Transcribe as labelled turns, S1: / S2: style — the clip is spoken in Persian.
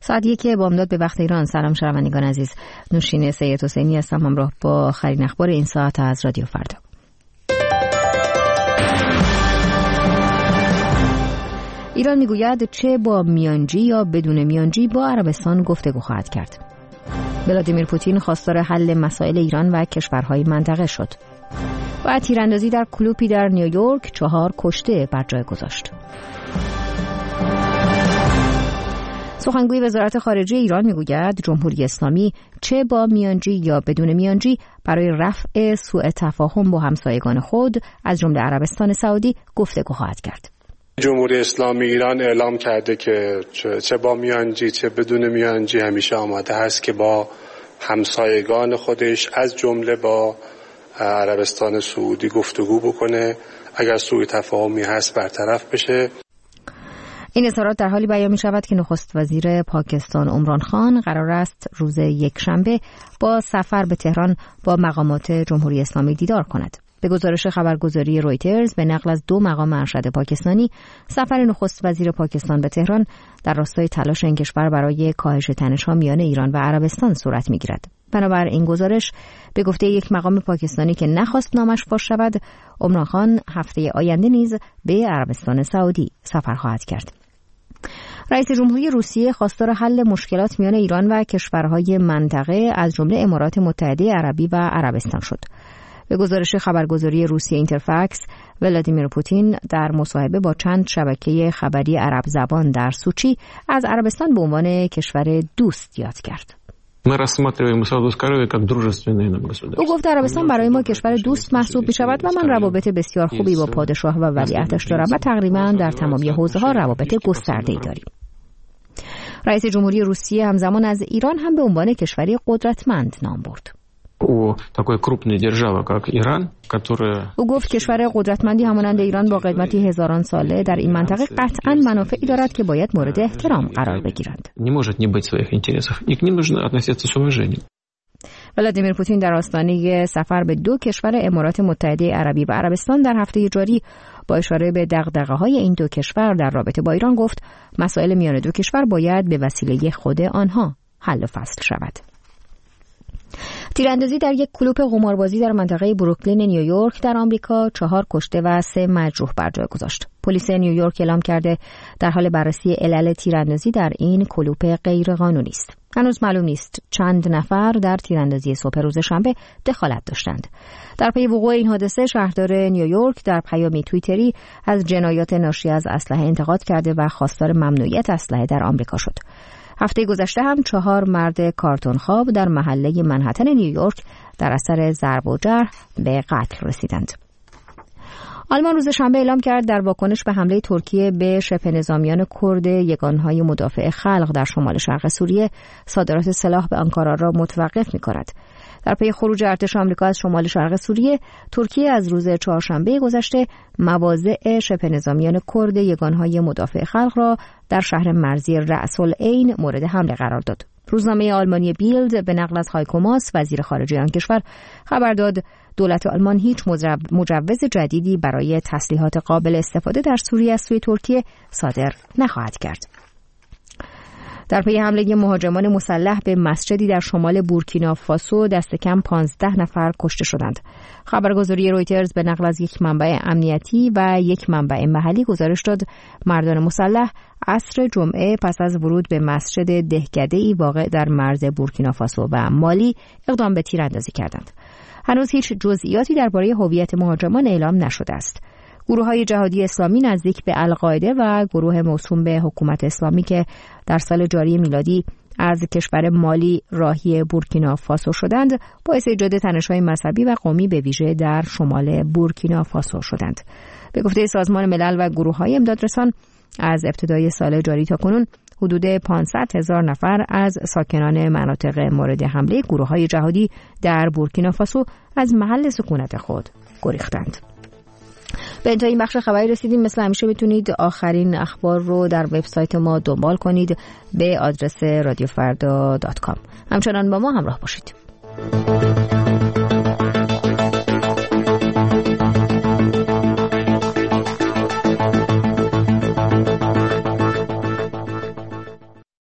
S1: ساعت 1 بامداد به وقت ایران. سلام شنوندگان عزیز، نوشین سید حسینی هستم همراه با آخرین اخبار این ساعت از رادیو فردا. ایران میگوید چه با میانجی یا بدون میانجی با عربستان گفتگو خواهد کرد. ولادیمیر پوتین خواستار حل مسائل ایران و کشورهای منطقه شد. و تیراندازی در کلوبی در نیویورک 4 کشته بر جای گذاشت. سخنگوی وزارت خارجه ایران میگوید جمهوری اسلامی چه با میانجی یا بدون میانجی برای رفع سوء تفاهم با همسایگان خود از جمله عربستان سعودی گفتگو خواهد کرد.
S2: جمهوری اسلامی ایران اعلام کرده که چه با میانجی چه بدون میانجی همیشه آماده است که با همسایگان خودش از جمله با عربستان سعودی گفتگو بکنه، اگر سوء تفاهمی هست برطرف بشه.
S1: این اظهارات در حالی بیان می شود که نخست وزیر پاکستان عمران خان قرار است روز یکشنبه با سفر به تهران با مقامات جمهوری اسلامی دیدار کند. به گزارش خبرگزاری رویترز به نقل از 2 مقام ارشد پاکستانی، سفر نخست وزیر پاکستان به تهران در راستای تلاش این کشور برای کاهش تنش‌ها میان ایران و عربستان صورت می‌گیرد. بنابر این گزارش به گفته یک مقام پاکستانی که نخواست نامش فاش شود، عمران خان هفته آینده نیز به عربستان سعودی سفر خواهد کرد. رئیس جمهوری روسیه خواستار حل مشکلات میان ایران و کشورهای منطقه از جمله امارات متحده عربی و عربستان شد. به گزارش خبرگزاری روسیه اینترفکس، ولادیمیر پوتین در مصاحبه با چند شبکه خبری عرب زبان در سوچی از عربستان به عنوان کشور دوست یاد کرد. او گفت عربستان برای ما کشور دوست محسوب می شود و من روابط بسیار خوبی با پادشاه و ولیعهدش دارم و تقریبا در تمامی حوزه‌ها روابط گسترده‌ای داریم. رئیس جمهوری روسیه همزمان از ایران هم به عنوان کشوری قدرتمند نام برد. او گفت کشور قدرتمندی همانند ایران با قدمتی هزاران ساله در این منطقه قطعاً منافعی دارد که باید مورد احترام قرار بگیرند. ولادیمیر پوتین در آستانه سفر به 2 کشور امارات متحده عربی و عربستان در هفته جاری با اشاره به دغدغه‌های این 2 کشور در رابطه با ایران گفت مسائل میان 2 کشور باید به وسیله خود آنها حل و فصل شود. تیراندازی در یک کلوب قماربازی در منطقه بروکلین نیویورک در آمریکا 4 کشته و 3 مجروح بر جای گذاشت. پلیس نیویورک اعلام کرده در حال بررسی علل تیراندازی در این کلوب غیرقانونی است. هنوز معلوم نیست چند نفر در تیراندازی صبح روز شنبه دخالت داشتند. در پی وقوع این حادثه شهردار نیویورک در پیامی توییتری از جنایات ناشی از اسلحه انتقاد کرده و خواستار ممنوعیت اسلحه در آمریکا شد. هفته گذشته هم 4 مرد کارتون خواب در محله منهتن نیویورک در اثر ضرب و جرح به قتل رسیدند. آلمان روز شنبه اعلام کرد در واکنش به حمله ترکیه به شبه نظامیان کرد یگانهای مدافع خلق در شمال شرق سوریه صادرات سلاح به آنکارا را متوقف می‌کند. در پی خروج ارتش آمریکا از شمال شرق سوریه، ترکیه از روز چهارشنبه گذشته مواضع شبه نظامیان کرد یگانهای مدافع خلق را در شهر مرزی رأس العین مورد حمله قرار داد. روزنامه آلمانی بیلد به نقل از هایکو ماس وزیر خارجه آن کشور خبر داد دولت آلمان هیچ مجوز جدیدی برای تسلیحات قابل استفاده در سوریه از سوی ترکیه صادر نخواهد کرد. در پی حمله مهاجمان مسلح به مسجدی در شمال بورکینافاسو دست کم 15 نفر کشته شدند. خبرگزاری رویترز به نقل از یک منبع امنیتی و یک منبع محلی گزارش داد مردان مسلح عصر جمعه پس از ورود به مسجد دهکده‌ای واقع در مرز بورکینافاسو و مالی اقدام به تیراندازی کردند. هنوز هیچ جزئیاتی درباره هویت مهاجمان اعلام نشده است. گروه‌های جهادی اسلامی نزدیک به القاعده و گروه موسوم به حکومت اسلامی که در سال جاری میلادی از کشور مالی راهی بورکینافاسو شدند، باعث ایجاد تنش‌های مذهبی و قومی به ویژه در شمال بورکینافاسو شدند. به گفته سازمان ملل و گروه‌های امدادرسان، از ابتدای سال جاری تا کنون حدود 500,000 نفر از ساکنان مناطق مورد حمله گروه‌های جهادی در بورکینافاسو از محل سکونت خود گریختند. به انتهای این بخش خبری رسیدیم. مثل همیشه میتونید آخرین اخبار رو در وبسایت ما دنبال کنید به آدرس radiofarda.com. همچنان با ما همراه باشید.